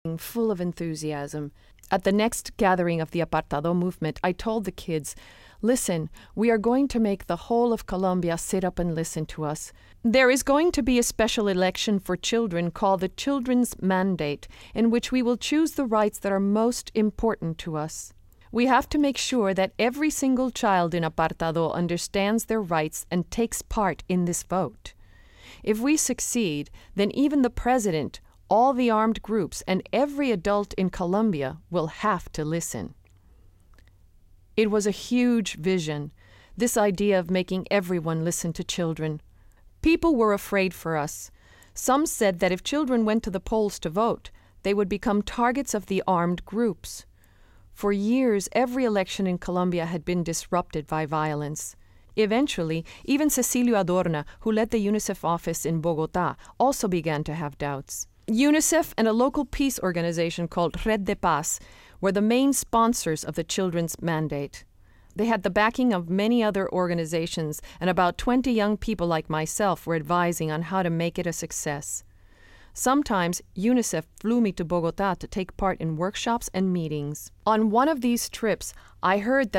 full of enthusiasm. At the next gathering of the Apartado movement, I told the kids, "Listen, we are going to make the whole of Colombia sit up and listen to us. There is going to be a special election for children called the Children's Mandate, in which we will choose the rights that are most important to us. We have to make sure that every single child in Apartado understands their rights and takes part in this vote. If we succeed, then even the president, all the armed groups, and every adult in Colombia will have to listen." It was a huge vision, this idea of making everyone listen to children. People were afraid for us. Some said that if children went to the polls to vote, they would become targets of the armed groups. For years, every election in Colombia had been disrupted by violence. Eventually, even Cecilio Adorna, who led the UNICEF office in Bogotá, also began to have doubts. UNICEF and a local peace organization called Red de Paz were the main sponsors of the Children's Mandate. They had the backing of many other organizations, and about 20 young people like myself were advising on how to make it a success. Sometimes UNICEF flew me to Bogotá to take part in workshops and meetings. On one of these trips, I heard that